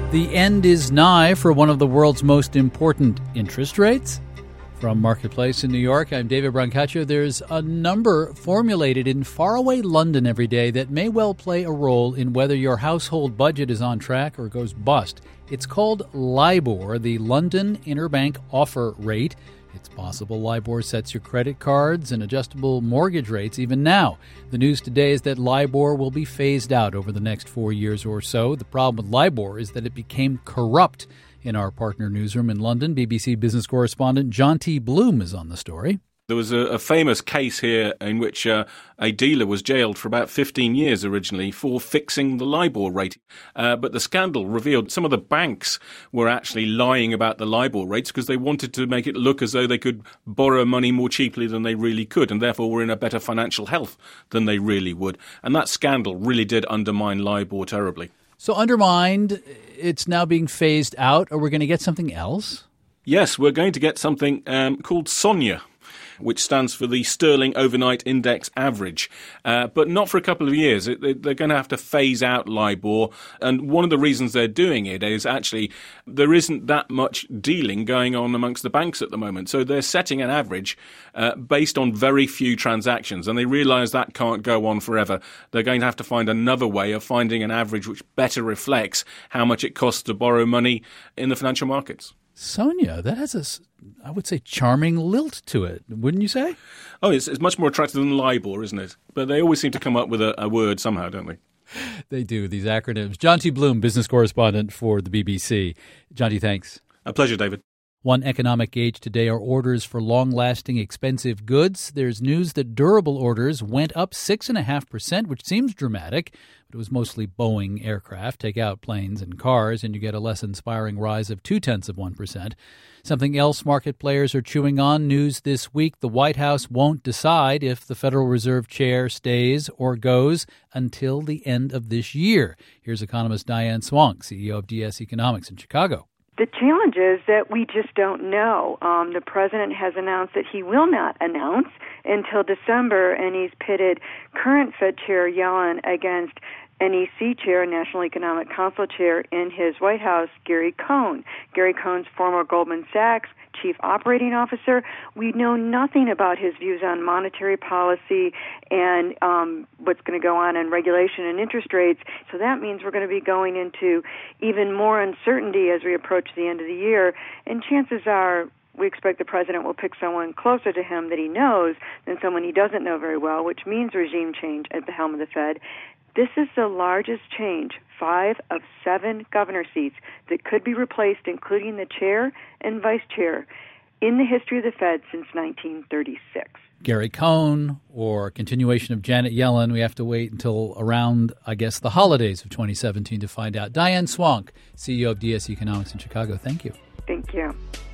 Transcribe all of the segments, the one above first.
The end is nigh for one of the world's most important interest rates. From Marketplace in New York, I'm David Brancaccio. There's a number formulated in faraway London every day that may well play a role in whether your household budget is on track or goes bust. It's called LIBOR, the London Interbank Offer Rate. It's possible LIBOR sets your credit cards and adjustable mortgage rates even now. The news today is that LIBOR will be phased out over the next 4 years or so. The problem with LIBOR is that it became corrupt. In our partner newsroom in London, BBC business correspondent John T. Bloom is on the story. There was a famous case here in which a dealer was jailed for about 15 years originally for fixing the LIBOR rate. But the scandal revealed some of the banks were actually lying about the LIBOR rates because they wanted to make it look as though they could borrow money more cheaply than they really could, and therefore were in a better financial health than they really would. And that scandal really did undermine LIBOR terribly. So undermined, it's now being phased out, or we're going to get something else? Yes, we're going to get something called SONIA, which stands for the Sterling Overnight Index Average, but not for a couple of years. They're going to have to phase out LIBOR, and one of the reasons they're doing it is actually there isn't that much dealing going on amongst the banks at the moment. So they're setting an average based on very few transactions, and they realise that can't go on forever. They're going to have to find another way of finding an average which better reflects how much it costs to borrow money in the financial markets. Sonia, that has I would say, charming lilt to it, wouldn't you say? Oh, it's much more attractive than LIBOR, isn't it? But they always seem to come up with a word somehow, don't they? They do, these acronyms. John T. Bloom, business correspondent for the BBC. John T., thanks. A pleasure, David. One economic gauge today are orders for long-lasting, expensive goods. There's news that durable orders went up 6.5%, which seems dramatic, but it was mostly Boeing aircraft. Take out planes and cars, and you get a less inspiring rise of 0.2%. Something else market players are chewing on. News this week, the White House won't decide if the Federal Reserve chair stays or goes until the end of this year. Here's economist Diane Swonk, CEO of DS Economics in Chicago. The challenge is that we just don't know. The president has announced that he will not announce until December, and he's pitted current Fed Chair Yellen against NEC Chair, National Economic Council Chair in his White House, Gary Cohn. Gary Cohn's former Goldman Sachs Chief Operating Officer. We know nothing about his views on monetary policy and what's going to go on in regulation and interest rates. So that means we're going to be going into even more uncertainty as we approach the end of the year. And chances are we expect the president will pick someone closer to him that he knows than someone he doesn't know very well, which means regime change at the helm of the Fed. This is the largest change, 5 of 7 governor seats that could be replaced, including the chair and vice chair, in the history of the Fed since 1936. Gary Cohn or continuation of Janet Yellen, we have to wait until around, I guess, the holidays of 2017 to find out. Diane Swonk, CEO of DS Economics in Chicago, thank you. Thank you.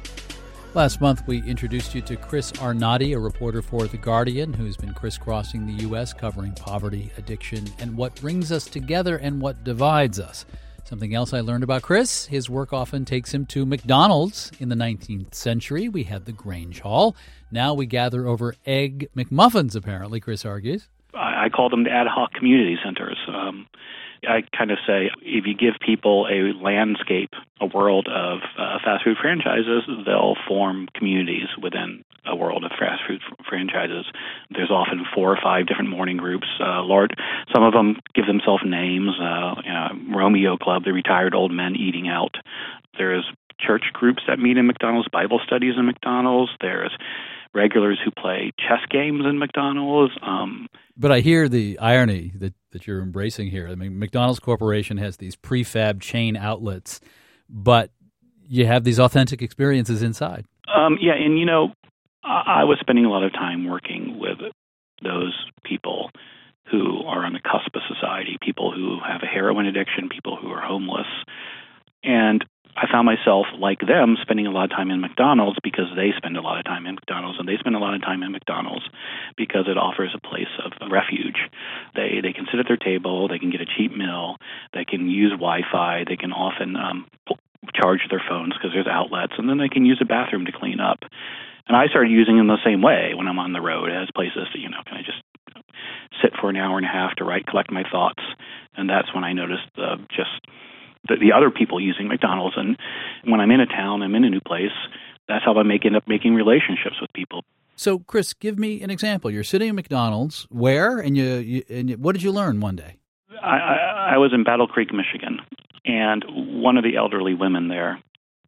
Last month, we introduced you to Chris Arnade, a reporter for The Guardian, who's been crisscrossing the U.S., covering poverty, addiction, and what brings us together and what divides us. Something else I learned about Chris, his work often takes him to McDonald's. In the 19th century, we had the Grange Hall. Now we gather over Egg McMuffins, apparently, Chris argues. I call them the ad hoc community centers. I kind of say if you give people a landscape, a world of fast food franchises, they'll form communities within a world of fast food franchises. There's often 4 or 5 different morning groups. Some of them give themselves names. Romeo Club, the retired old men eating out. There's church groups that meet in McDonald's, Bible studies in McDonald's. There's regulars who play chess games in McDonald's. But I hear the irony that you're embracing here. I mean, McDonald's Corporation has these prefab chain outlets, but you have these authentic experiences inside. I was spending a lot of time working with those people who are on the cusp of society, people who have a heroin addiction, people who are homeless. And I found myself, like them, spending a lot of time in McDonald's because they spend a lot of time in McDonald's, and they spend a lot of time in McDonald's because it offers a place of refuge. They can sit at their table, they can get a cheap meal, they can use Wi-Fi, they can often charge their phones because there's outlets, and then they can use a bathroom to clean up. And I started using them the same way when I'm on the road as places to, can I just sit for an hour and a half to collect my thoughts. And that's when I noticed just the other people using McDonald's. And when I'm in a town, I'm in a new place, that's how I end up making relationships with people. So, Chris, give me an example. You're sitting at McDonald's. Where? And what did you learn one day? I was in Battle Creek, Michigan, and one of the elderly women there,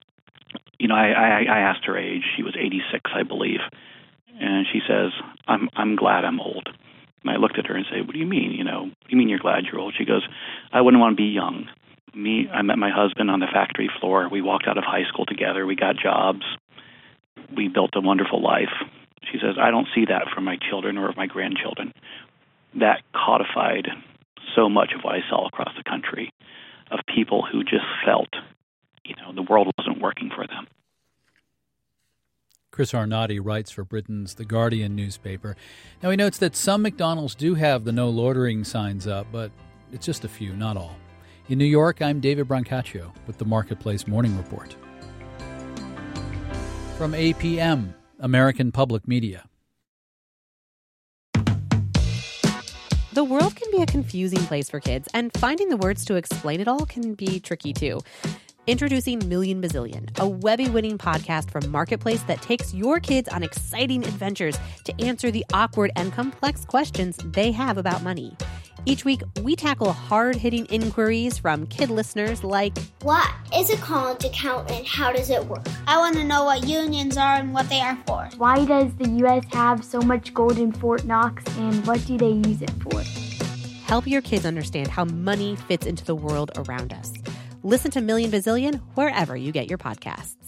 I asked her age. She was 86, I believe. And she says, I'm glad I'm old. And I looked at her and said, what do you mean? What do you mean you're glad you're old? She goes, I wouldn't want to be young. I met my husband on the factory floor. We walked out of high school together. We got jobs. We built a wonderful life. She says, I don't see that from my children or my grandchildren. That codified so much of what I saw across the country of people who just felt, the world wasn't working for them. Chris Arnade writes for Britain's The Guardian newspaper. Now, he notes that some McDonald's do have the no loitering signs up, but it's just a few, not all. In New York, I'm David Brancaccio with the Marketplace Morning Report. From APM, American Public Media. The world can be a confusing place for kids, and finding the words to explain it all can be tricky too. Introducing Million Bazillion, a Webby-winning podcast from Marketplace that takes your kids on exciting adventures to answer the awkward and complex questions they have about money. Each week, we tackle hard-hitting inquiries from kid listeners like, what is a college account and how does it work? I want to know what unions are and what they are for. Why does the U.S. have so much gold in Fort Knox and what do they use it for? Help your kids understand how money fits into the world around us. Listen to Million Bazillion wherever you get your podcasts.